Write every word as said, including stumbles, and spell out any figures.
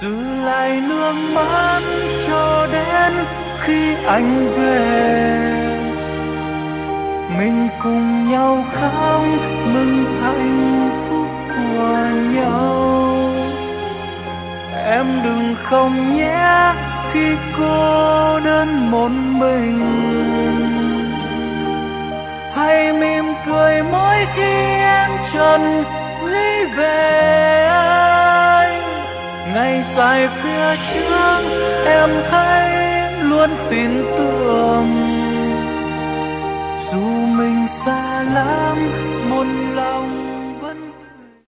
giữ lại nước mắt cho đến khi anh về. Mình cùng nhau khóc mừng hạnh phúc của nhau. Em đừng không nhé khi cô đơn một mình, hãy mỉm cười mỗi khi em chợt nghĩ về anh. Ngày dài phía trước em hãy luôn tin tưởng, dù mình xa lắm một lòng